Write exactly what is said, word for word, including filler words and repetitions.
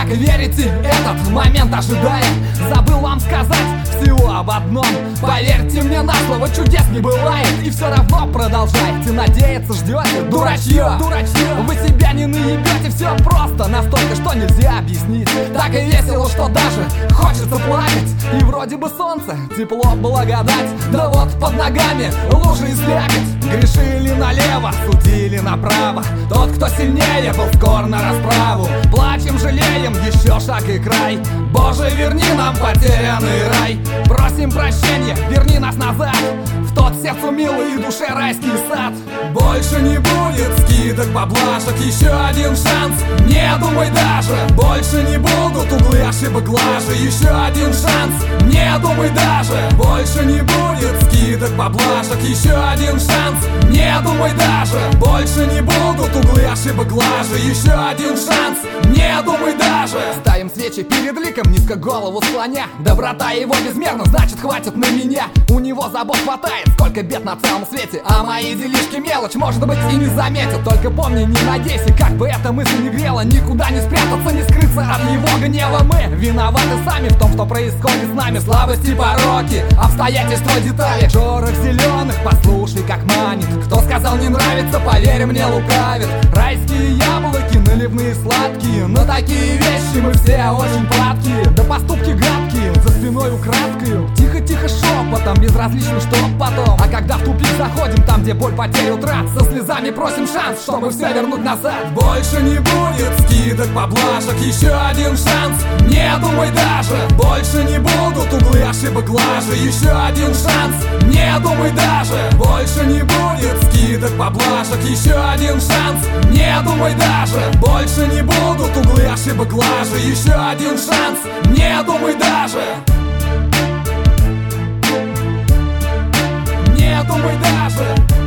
Так и верите, этот момент ожидая, забыл вам сказать всего об одном. Поверьте мне на слово, чудес не бывает. И все равно продолжайте надеяться, ждете. Дурачье, дурачье, вы себя не наебете. Все просто, настолько, что нельзя объяснить. Так и весело, что даже хочется плакать. И вроде бы солнце, тепло, благодать. Да вот под ногами лужи и слякоть. Грешили налево, судили направо. Тот, кто сильнее, был скор на расправу. Плачем, жалеем, еще шаг и край. Боже, верни нам потерянный рай. Просим прощения, верни нас назад в тот сердцу милый и душе райский сад. Больше не будет скидок, поблажек, еще один шанс. Не думай даже, больше не будут углы ошибок глаже. Еще один шанс, не думай даже, больше не будет скидок, поблажек, еще один шанс. Не думай даже, больше не будут углы ошибок глаже. Еще один шанс, не думай даже. Ставим свечи перед ликом, низко голову склоня. Доброта его безмерна, значит хватит на меня. У него забот хватает, сколько бед на целом свете. А мои делишки мелочь, может быть, и не заметят. Только помни, не надейся, как бы эта мысль не грела. Никуда не спрятаться, не скрыться от его гнева. Мы виноваты сами в том, что происходит с нами. Слабости, пороки, обстоятельства, детали. Шорох зеленых, послушай, как манит. Кто сказал не нравится, поверь мне, лукавит. Райские яблоки, наливные сладкие. Но такие вещи мы все очень падкие. Да поступки гадкие, за спиной украдкою. Тихо-тихо шепотом, безразлично, что потом. А когда в тупик заходим, там где боль, потерь, утрат, со слезами просим шанс, чтобы все вернуть назад. Больше не будет скидок, поблажек, еще один шанс. Не думай даже, больше не будут углы ошибок глаже. Еще один шанс, не думай даже, больше не будет скидок, поблажек, еще один шанс. Не думай даже, больше не будут углы ошибок глаже. Еще один шанс, не думай даже. Не думай даже.